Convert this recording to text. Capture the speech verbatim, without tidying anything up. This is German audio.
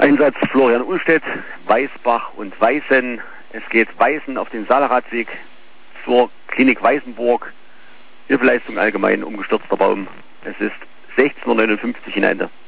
Einsatz Florian Ullstedt, Weißbach und Weißen. Es geht Weißen auf den Saale-Radweg zur Klinik Weißenburg. Hilfeleistung allgemein, umgestürzter Baum. Es ist sechzehn Uhr neunundfünfzig in Ende.